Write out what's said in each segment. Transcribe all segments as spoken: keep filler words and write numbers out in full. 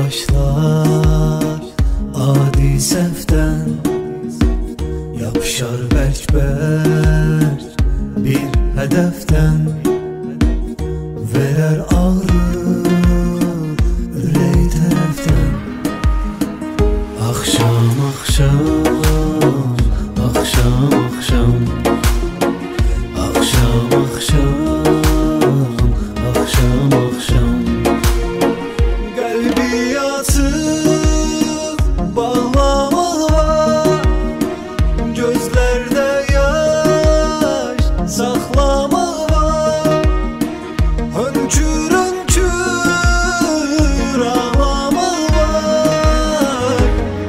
başlar adi səhvdən, yapışar bərk-bərk bir hədəfdən, verər ağrı ürək tərəfdən. Axşam, axşam, axşam, axşam, axşam, axşam, axşam, axşam. Qəlbi açıb bağlamaq var, gözlərdə yaş saxlamaq var, hönkür hönkür ağlamaq var.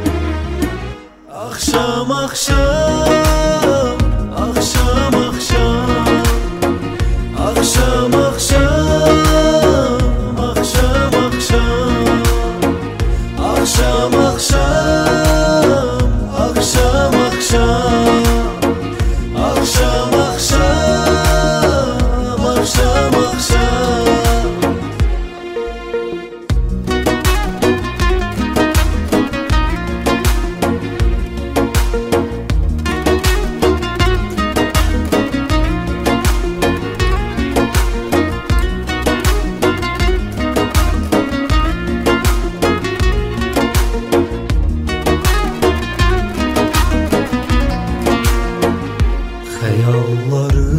Axşam, axşam, axşam, axşam, axşam, axşam, axşam, axşam, axşam, axşam, axşam, axşam, axşam, axşam, axşam, axşam. Xəyalları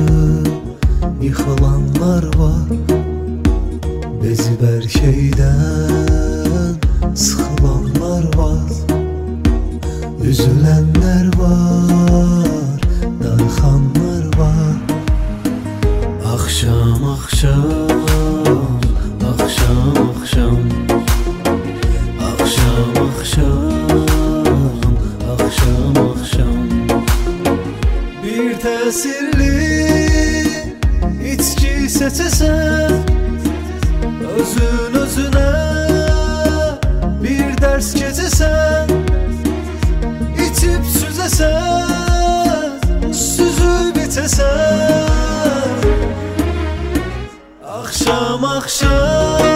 yıxılanlar var, bezi bərk şeydən sıxılanlar var, üzülənlər var, darıxanlar var. Axşam, axşam, axşam, axşam, axşam, axşam, axşam, axşam. Bir təsirli içki seçəsən, özün özünə bir dərs keçəsən, içib süzəsən, süzüb içəsən. Axşam, axşam,